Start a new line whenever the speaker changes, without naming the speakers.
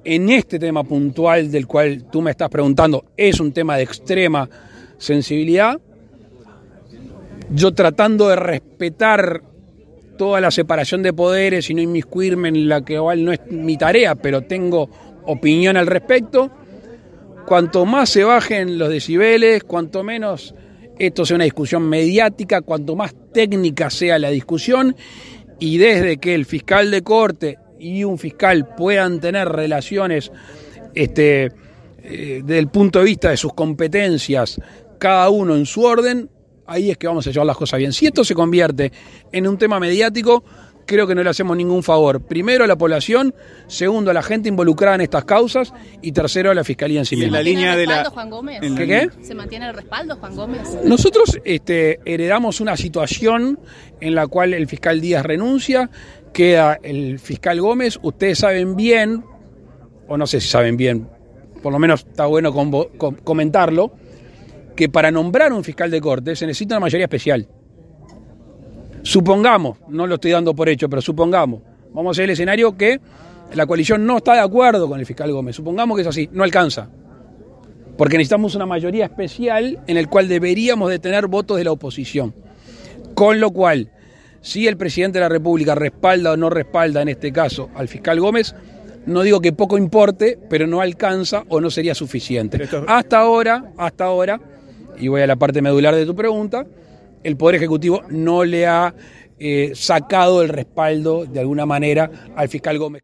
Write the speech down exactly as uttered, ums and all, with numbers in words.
en este tema puntual del cual tú me estás preguntando, es un tema de extrema sensibilidad. Yo tratando de respetar toda la separación de poderes y no inmiscuirme en la que igual no es mi tarea, pero tengo opinión al respecto. Cuanto más se bajen los decibeles, cuanto menos esto sea una discusión mediática, cuanto más técnica sea la discusión, y desde que el fiscal de corte y un fiscal puedan tener relaciones este, eh, desde el punto de vista de sus competencias, cada uno en su orden, ahí es que vamos a llevar las cosas bien. Si esto se convierte en un tema mediático, creo que no le hacemos ningún favor. Primero a la población, segundo a la gente involucrada en estas causas y tercero a la Fiscalía en sí misma.
¿En la línea de la...
Juan Gómez?
¿Qué, qué?
¿Se mantiene el respaldo, Juan Gómez?
Nosotros este, heredamos una situación en la cual el fiscal Díaz renuncia, queda el fiscal Gómez. Ustedes saben bien, o no sé si saben bien, por lo menos está bueno com- com- comentarlo, que para nombrar un fiscal de corte se necesita una mayoría especial. Supongamos, no lo estoy dando por hecho, pero supongamos, vamos a hacer el escenario que la coalición no está de acuerdo con el fiscal Gómez. Supongamos que es así, no alcanza. Porque necesitamos una mayoría especial en el cual deberíamos de tener votos de la oposición. Con lo cual, si el presidente de la República respalda o no respalda, en este caso, al fiscal Gómez, no digo que poco importe, pero no alcanza o no sería suficiente.
Esto...
Hasta ahora, hasta ahora, y voy a la parte medular de tu pregunta, el Poder Ejecutivo no le ha eh, sacado el respaldo de alguna manera al fiscal Gómez.